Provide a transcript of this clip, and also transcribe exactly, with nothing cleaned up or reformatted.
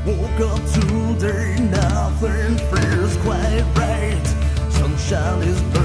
Woke up today, nothing feels quite right. Sunshine is burning.